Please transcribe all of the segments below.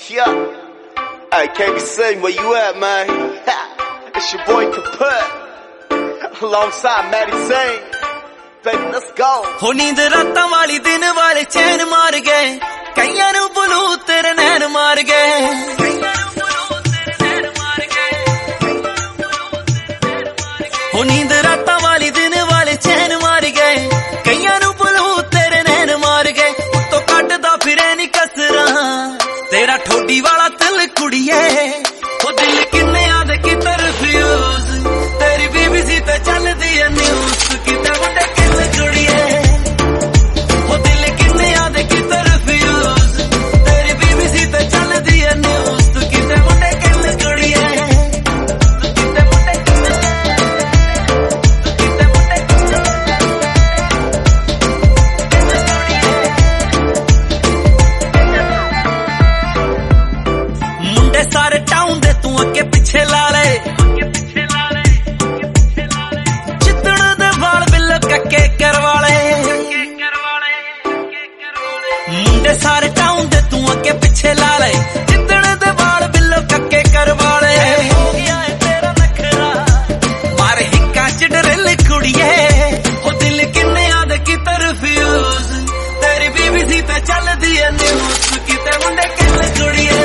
Yeah. Hey, KB where you at, man? It's your boy Kaput, alongside Maddie Sane. Baby, let's go. हो नींद रातां वाली दिन वाले चैन मार गए, कईयां नू बुलू तेरे नैन मार गए। हो नींद रातां वाली दिन वाले चैन मार गए, कईयां नू बुलू तेरे नैन मार गए। उत्तों कटदा फिरे नी कसरा तेरा ठोडी वाला दिल कुड़िए। हो दिल किन्ने आदे की तरफ्यूज तेरी बीबीसी ते चलदी है न्यूज़ किते मुंडे किल कुड़िए। हो दिल किन्ने आदे की तरफ्यूज तेरी बीबीसी ते चलदी है न्यूज़ किते मुंडे किल कुड़िए। किते मुंडे मुंडे सारे टाउन दे तू अगे पिछे ला ले, जितने दे वाल बिल कक्के करवाले। मुंडे सारे टाउन दे तू अगे पिछे ला ले, जितने दे वाल बिल कक्के करवाले। हो गया है तेरा नखरा मारे हिक्का च ड्रिल कुड़िए। हो दिल किन्ने आदे की तरफ्यूज तेरी बीबीसी ते चलदी है न्यूज़ किते मुंडे किल कुड़िए।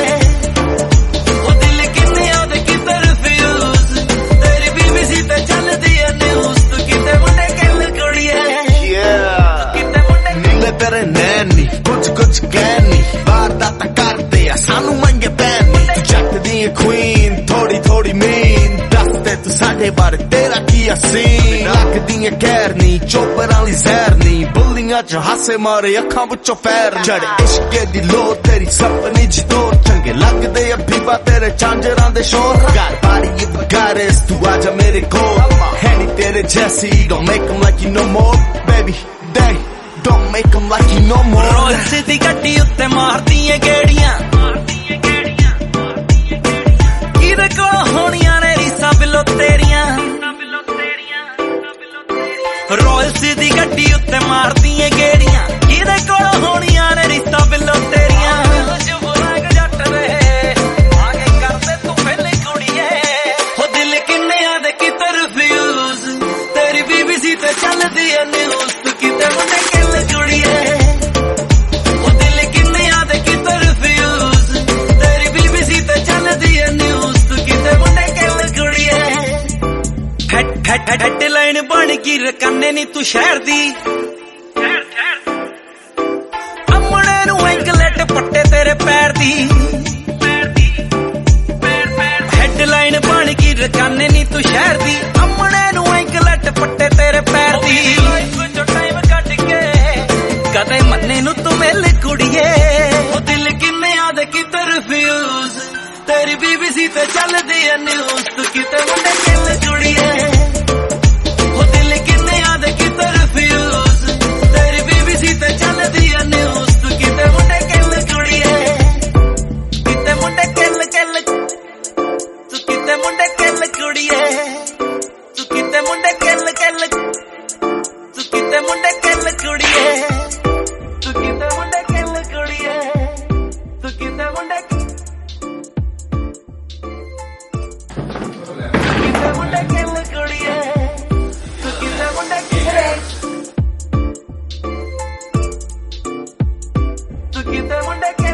तेरे नैनी कुछ कहनी वारदात करते आ सानू मंगे पैनी। तू जट दी क्वीन थोड़ी थोड़ी मीन दसते तू साडे बारे तेरा की सीन। लक दी कहरनी चोपर वाली जहरनी बुलियां च हासे मारे अखां विचों फैर। चढ़े इश्के दी लो तेरी सपनी च दो चंगे लगदे अभीबा तेरे झांजरां दे शोर। घर बारी ये बगारेस तू आजा मेरे कोल है नी तेरे जैसी don't make them like you no more baby they don't make them like you no more। Rolls दी गड्डी उत्ते मारदी ए गेड़ियां किदे कोल होणियां ने रीसां बिलो तेरियां। रोल्स दी गड्डी उत्ते मारदी ए गेड़ियां किदे कोल होणियां ने रीसां बिलो तेरियां। जट दे आगे करदे तू पहले कुड़िए। हो दिल किन्ने आदे की तरफ्यूज तेरी बीबीसी ते चलदी है न्यूज़ किते मुंडे किल कुड़िए। हो दिल किन्ने आदे की तरफ्यूज तेरी बीबीसी ते चलदी है न्यूज़ किते मुंडे किल कुड़िए। हेडलाइन बन गई रकाने नी तू शहर दी अमने नू एंकलेट पट्टे तेरे पैर दी। हेडलाइन बन गई रकाने नी तू शहर दी अमने नू एंकलेट पट्टे तेरे पैर दी। कदे मन्ने नू तू मिल कुड़िए। हो दिल किन्ने आदे की तरफ्यूज तेरी बीबीसी ते चलदी है न्यूज़ किते मुंडे किल कुड़िए। हो दिल किन्ने आदे की तरफ्यूज तेरी बीबीसी ते चलदी है न्यूज़ किते मुंडे किल कुड़िए। किते मुंडे किल तू किते मुंडे किल कुड़िए। तू किते मुंडे किल तू किते मुंडे किल कुड़िए। तू किते मुंडे किल कुड़िए। तू किते मुंडे किल कुड़िए। तू किते मुंडे तू किते मुंडे